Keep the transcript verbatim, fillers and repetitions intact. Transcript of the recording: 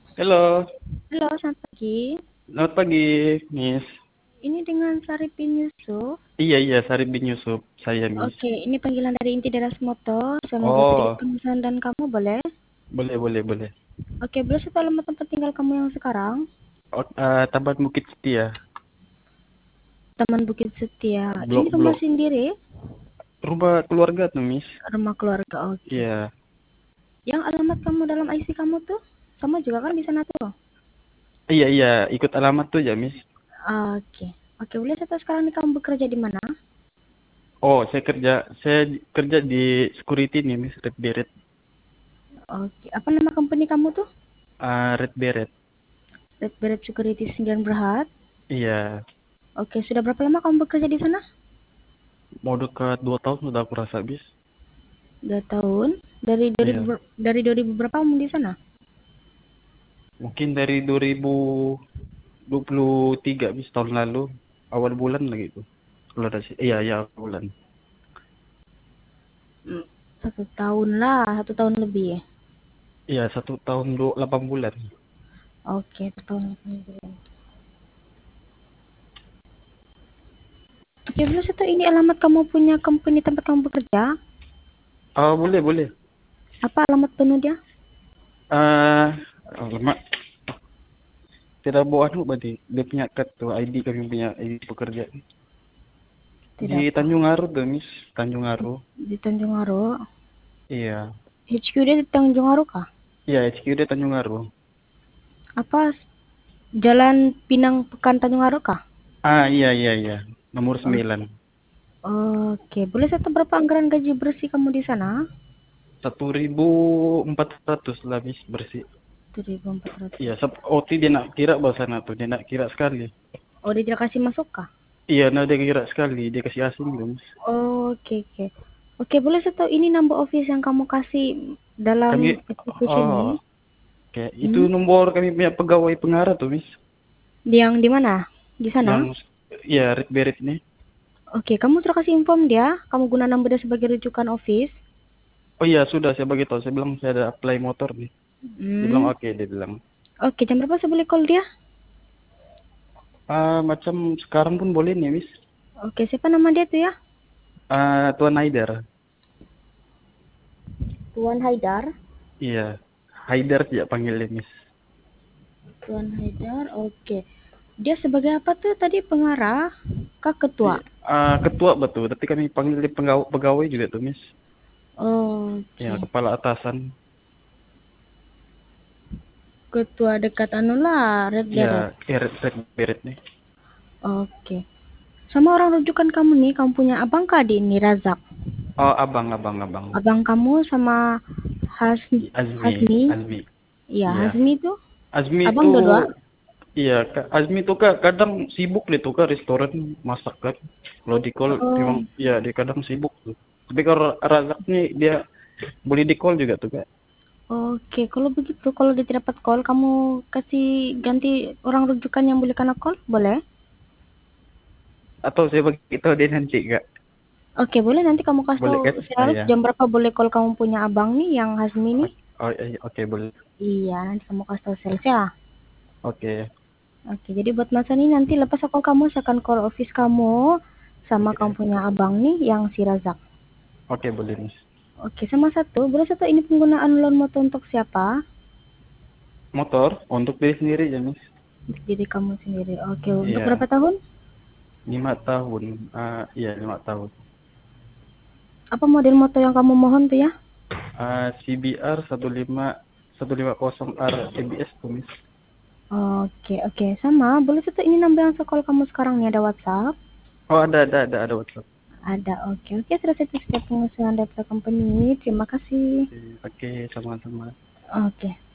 Halo, Halo, selamat pagi. selamat pagi, Miss. Ini dengan Saripin Yusuf. Iya, iya, Sarip bin Yusuf, saya, Miss. Oke, ini panggilan dari Inti Deras Motor. Saya mau buat sedikit Oh, pemesanan dan kamu boleh? boleh, boleh, boleh. Oke, boleh satu alamat tempat tinggal kamu yang sekarang? Oh, eh, Taman Bukit Setia, Taman Bukit Setia. Ini blok, rumah blok. sendiri? Rumah keluarga tuh, Miss. Rumah keluarga, oke. Iya, Yang alamat kamu dalam I C kamu tuh? Sama juga kan di sana tuh? iya, iya, ikut alamat tuh ya, Miss. Oke. Oke, boleh saya tahu sekarang nih kamu bekerja di mana? Oh, saya kerja, saya kerja di security nih, Miss. Red Beret. Oke, apa nama company kamu tuh? Ah, Red Beret. Red Beret Security Sembilan Berhad. Iya, Oke, sudah berapa lama kamu bekerja di sana? mau dekat dua tahun sudah aku rasa, Miss. Dua tahun. Dari dari Iya, ber- dari dua ribu berapa kamu di sana? mungkin dari dua ribu dua puluh tiga, Miss, tahun lalu. Awal bulan lagi tuh. Kalau ada sih, iya, iya, awal bulan. Hmm, Satu tahun lah, satu tahun lebih ya. Iya, satu tahun dua delapan bulan. Oke, satu tahun lebih. Oke, belum satu ini alamat kamu punya company tempat kamu bekerja. Oh, boleh, boleh. Apa alamat penuh dia? Eh, alamak. Tidak bawa anu berarti. Dia punya kartu I D, kami punya I D pekerja. Di Tidak apa. Tanjung Aru tuh, Miss. Tanjung Aru. Di Tanjung Aro. Iya. H Q dia di Tanjung Aro kah? Iya, H Q dia Tanjung Aru. Apa Jalan Pinang Pekan Tanjung Aro kah? Ah, iya, iya, iya. Nomor O- sembilan. Oke, boleh saya tahu berapa anggaran gaji bersih kamu di sana? Satu ribu empat ratus lah, Miss, bersih. Iya, seribu empat ratus. sep O T dia nak kira bahasa tuh. Dia nak kira sekali. Oh, dia tidak kasih masuk kah? Iya, nah dia kira sekali. Dia kasih asing tuh, Miss. Oke, oke. Oke, boleh saya tahu ini number office yang kamu kasih dalam Kami, application ini? oh, oke. Itu Hmm? nomor kami punya pegawai pengarah tuh, Miss. Yang di mana? Di sana? Yang, ya, Red Beret nih. Oke, kamu sudah kasih inform dia, kamu guna number dia sebagai rujukan office. Oh iya, sudah saya bagi tahu. Saya bilang saya ada apply motor nih. Dia bilang Hmm. oke, dia bilang. Oke, jam berapa saya boleh call dia? Ah, macam sekarang pun boleh nih, Miss. Oke, siapa nama dia tuh ya? Ah, Tuan Haidar. Tuan Haidar. Iya. Haidar tidak panggilnya, Miss. Tuan Haidar, oke. Dia sebagai apa tuh tadi pengarah? Kak ketua? Iya. Ah, ketua betul, tapi kami panggil dia pegawai, pegawai juga tuh, Miss. Ya, Oke. kepala atasan. Ketua dekat anu lah, Red Beret. Ya, Red, Red Beret nih. Oke. Sama orang rujukan kamu nih, kamu punya abang kah di ini Razak? Oh, abang, abang, abang. Abang kamu sama Has Azmi, Hasmi? Azmi. Iya, Iya. Hasmi tuh Azmi abang itu, dua-dua. iya, Kak. Azmi itu Kak kadang sibuk dia tuh Kak restoran masak kan. Kalau di call memang Oh, ya dia kadang sibuk tuh. Tapi kalau Razak nih dia boleh di call juga tuh Kak. oke. Kalau begitu, kalau dia tidak dapat call, kamu kasih ganti orang rujukan yang boleh kena call, boleh? Atau saya bagi tahu dia nanti Kak. Oke, boleh nanti kamu kasih tahu Boleh kan? Ah, sales ya. jam berapa boleh call kamu punya abang nih yang Hasmi nih. O- Oh, iya, oke boleh. Iya, nanti kamu kasih tahu sales ya. Oke. Oke, jadi buat masa ini nanti lepas aku kamu saya akan call office kamu sama kamu Oke. punya abang nih yang si Razak. Oke, boleh, Miss. Oke, sama satu, boleh satu ini penggunaan loan motor untuk siapa? Motor untuk diri sendiri ya, Miss. Untuk diri kamu sendiri. Oke, untuk berapa Iya, tahun? lima tahun. Ah, iya, lima tahun. Apa model motor yang kamu mohon tuh ya? Ah, C B R satu lima satu lima nol R A B S tuh, Miss. Oke, oke. Sama, boleh satu ini nambah yang sekolah kamu sekarang nih ada WhatsApp? Oh, ada, ada, ada, ada WhatsApp. Ada, oke. Oke, selesai itu setiap pengusulan data company. Terima kasih. Oke, oke, sama-sama. Oke.